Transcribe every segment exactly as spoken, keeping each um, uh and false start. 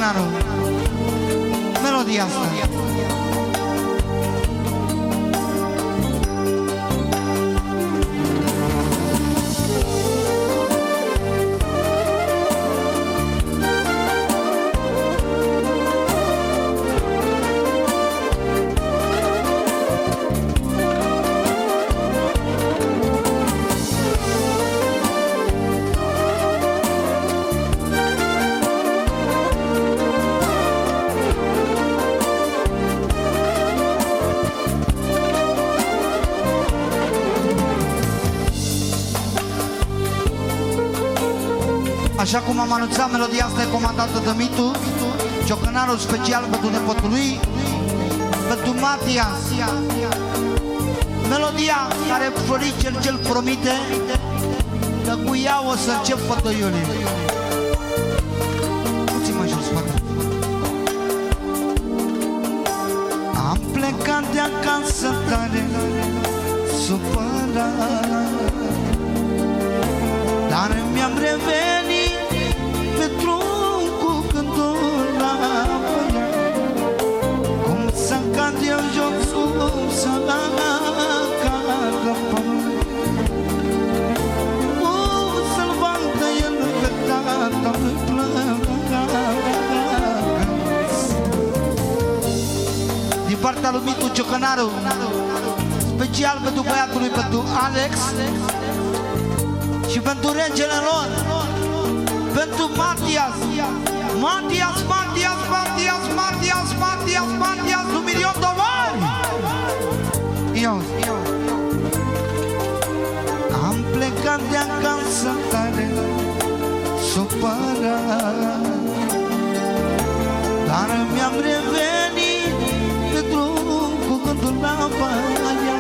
Ciocănaru, melodia asta. Așa cum am anunțat, melodia asta e comandată de Mitu, Ciocănarul special pentru nepotul lui, pentru Matias. Melodia care Floricel cel promite că cu ea o să încep fătăiulii. Puțin mai jos, spate. Am plecat de acasă tare supărat, dar mi-am revenit pe drum cu gândul la voia, cum să cad eu jos, cum să cadă părul, cum să-l vadă el pe tatăl plăcat. Din partea lui Mitu Ciocănaru, special pentru băiatul lui, pentru Alex și pentru regele lor, pentru Matias. Matias, Matias, Matias, Matias, Matias, Matias, un milion de bani. Eu am plecat de acasă tare supărat, dar mi-am revenit pe drum cu gândul la baia,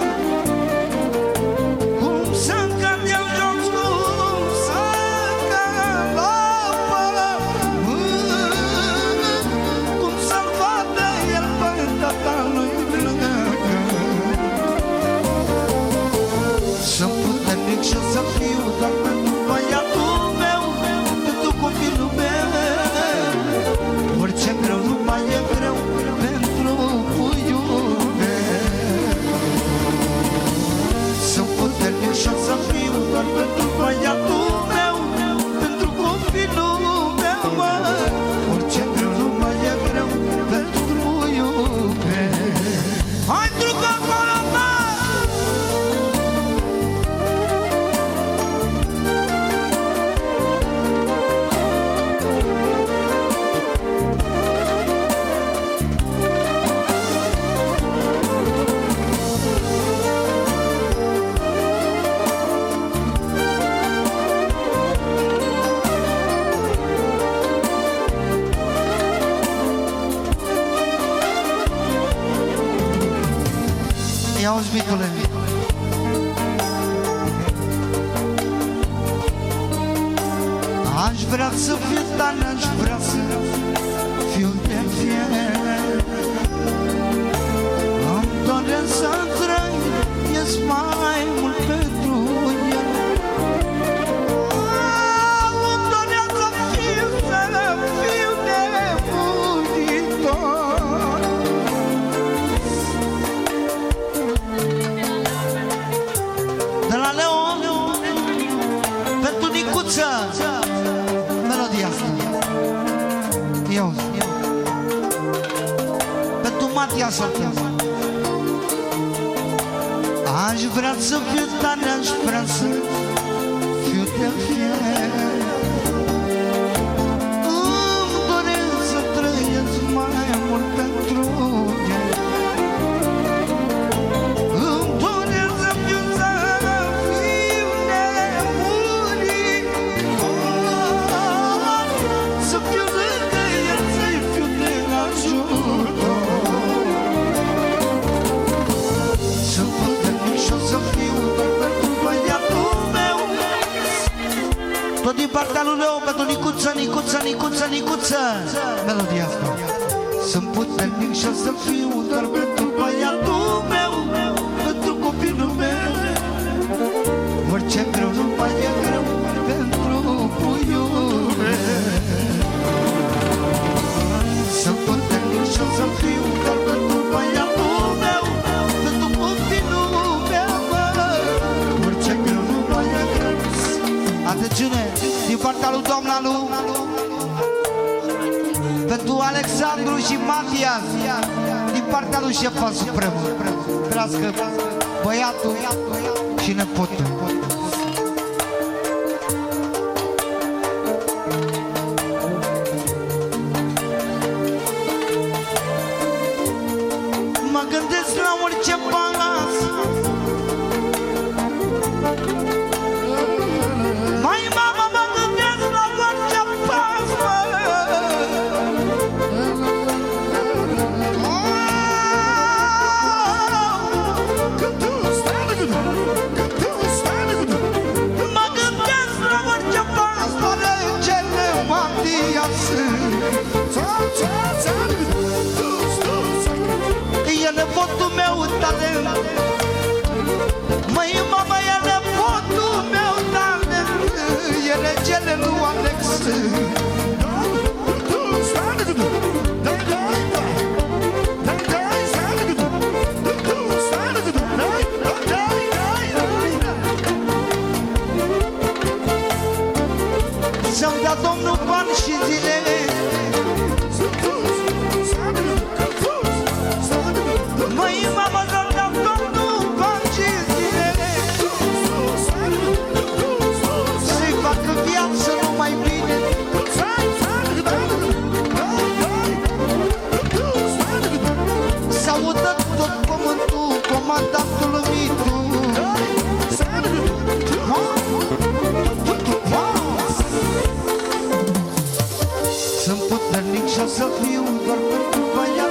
cum să cad eu jos, cum să cad la pământ, cum să-l vadă el pe tatăl-lui plăcat. Să-mi puternic și să fiu doar pentru băiatul meu, pentru copilul meu. Orice greu nu mai e greu pentru puiul meu. Să-mi puternic și să fiu doar pentru băiatul meu, pentru copilul meu. Orice greu nu mai e greu pentru puiul meu. Hai, trucă acolo, mă! Ia-uzi, Mitule. Aș vrea să fiu, dar n-aș vrea să fiu de fier. Îmi doresc să trăiesc mai mult pentru el. Îmi doresc să fiu, să fiu nemuritor. De la Leon, pentru Nicuță, melodia asta. Eu, pentru Matias Ortează. Aș vrea să fiu, dar n-aș vrea să fiu de fier. Îmi doresc să trăiesc mai mult pentru el. Îmi doresc să fiu, să fiu nemuritor, să fiu lângă el, să-i fiu de ajutor. Să puternic și o să fiu doar pentru băiatul meu. Tot din partea lui Leo, pentru Nicuță, Nicuță, Nicuță, Nicuță, melodia asta. Sunt puternic și o să fiu doar pentru băiatul meu, pentru copilul meu. Orice greu nu mai e greu pentru puiul meu. Alexandru și Matias, din partea lui Șefa Supremă. Trească băiatul și nepotul. Mă gândesc la orice balans, mai mama, mă gândesc la orice pas. Mă gândesc la orice pas, părecele Matias. E nepotul meu talent, măi mama, e nepotul meu talent, e regele lui Alex. Să-mi dea Domnul bani și zile, măi mama, să-mi dea Domnul bani și zile, să-i facă viață numai bine. S-audă tot pământul comandantului Mitu. Sunt puternic și o să fiu doar pentru băiat.